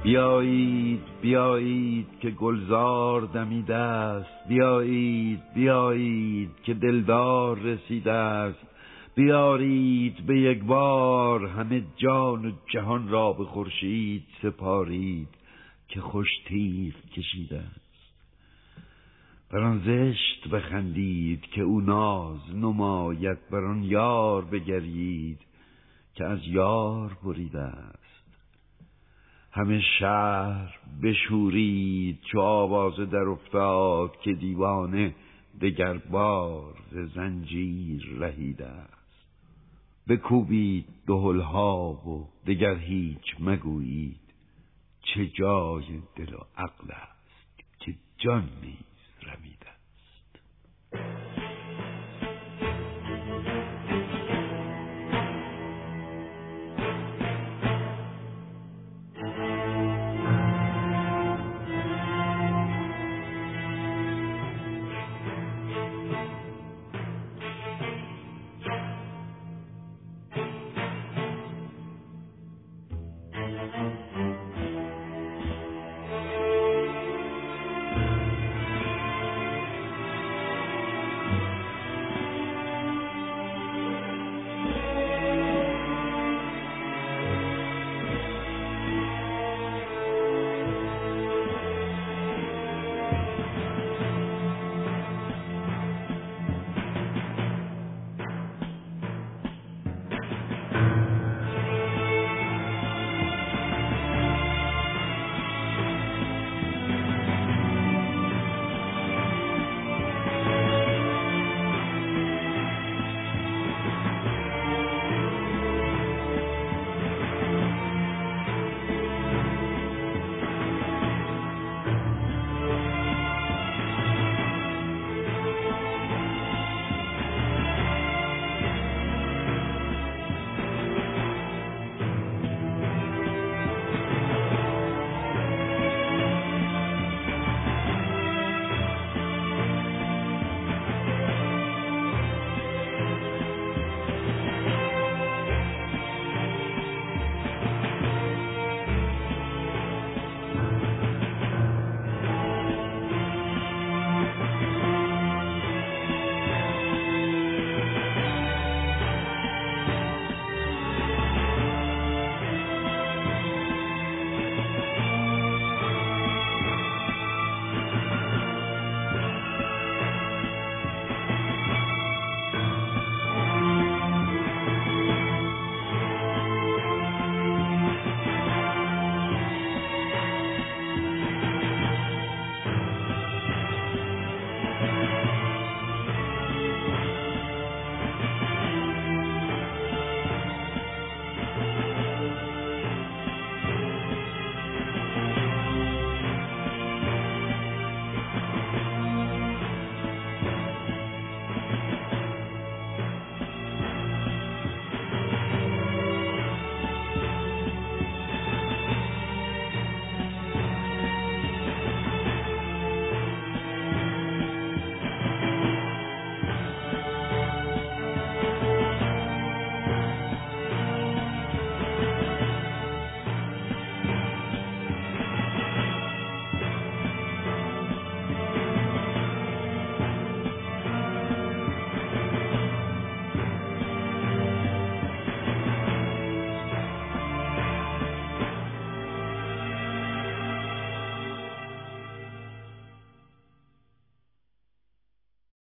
بیایید بیایید که گلزار دمیده است، بیایید بیایید که دلدار رسیده است، بیارید به یک بار همه جان و جهان را به خورشید سپارید که خوش تیغ کشیده است. بر آن زشت بخندید که او ناز نماید، بر آن یار بگرید که از یار بریده است. همه شهر بشورید چو آوازه در افتاد، که دیوانه دگر بار ز زنجیر رهیده است. بکوبید دهل‌ها و دگر هیچ مگویید، چه جای دل و عقل است که جان نیز رمیده.